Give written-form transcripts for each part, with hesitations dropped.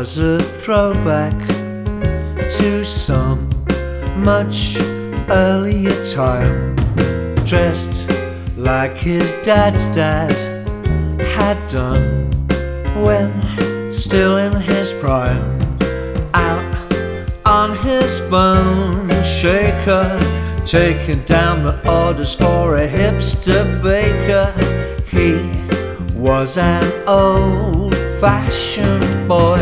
was a throwback to some much earlier time, dressed like his dad's dad had done when still in his prime. Out on his bone shaker, taking down the orders for a hipster baker. He was an old-fashioned boy.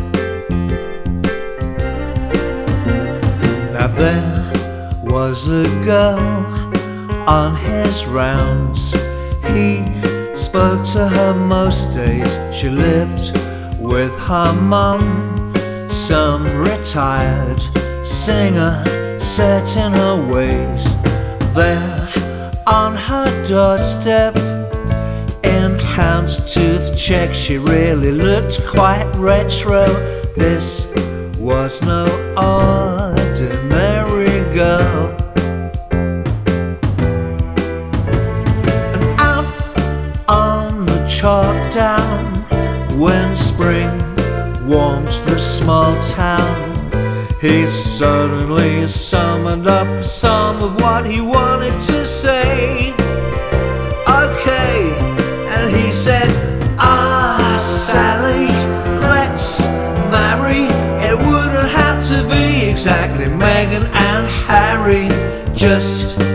Now there was a girl on his rounds. He spoke to her most days. She lived with her mum, some retired singer set in her ways. There on her doorstep, in houndstooth check, she really looked quite retro. This was no ordinary girl. And out on the chalk down, when spring warmed the small town, he suddenly summoned up the sum of what he wanted to say. Okay, and he said, Sally, let's marry. It wouldn't have to be exactly Meghan and Harry, just